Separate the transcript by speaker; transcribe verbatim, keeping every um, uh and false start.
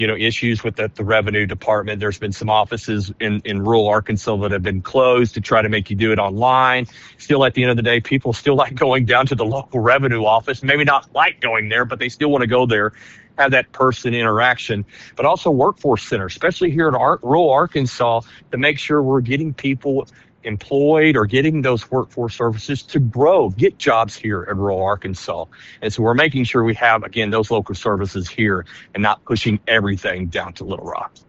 Speaker 1: you know, issues with the, the revenue department. There's been some offices in, in rural Arkansas that have been closed to try to make you do it online. Still, at the end of the day, people still like going down to the local revenue office. Maybe not like going there, but they still want to go there, have that person interaction. But also workforce center, especially here in Ar- rural Arkansas, to make sure we're getting people employed or getting those workforce services to grow, get jobs here in rural Arkansas. And so we're making sure we have, again, those local services here and not pushing everything down to Little Rock.